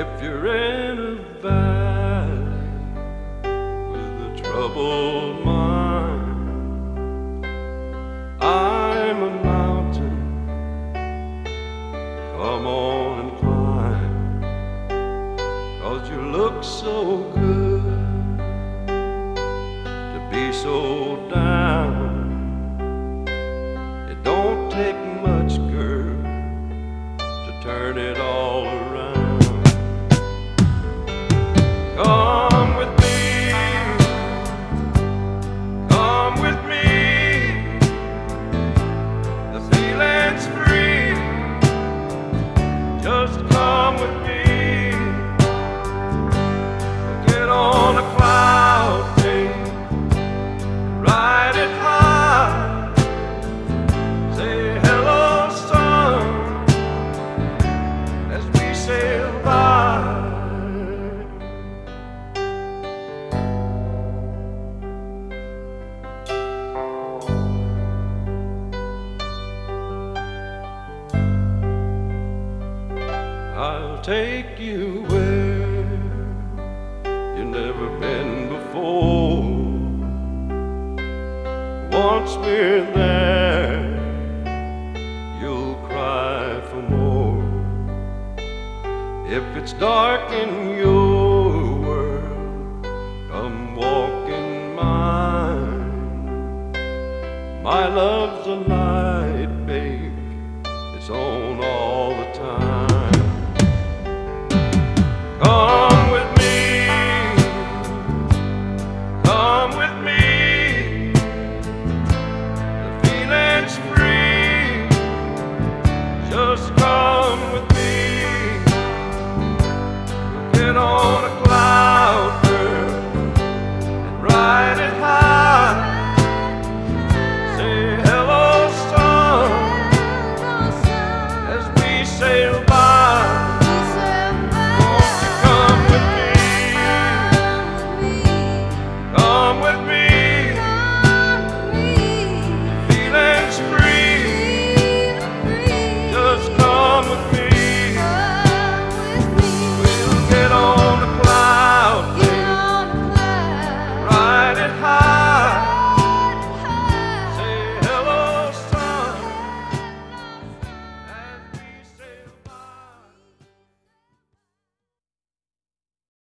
If you're in a valley with a troubled mind, I'm a mountain, come on and climb, 'cause you look so good to be so down. It don't take much, girl, to turn it all around. Come with me, come with me. The feeling's free. Just come with me. Get on a cloud, babe, ride it high. Say hello, sun, as we sail by. I'll take you where you've never been before. Once we're there, you'll cry for more. If it's dark in your world, come walk in mine. My love's alive.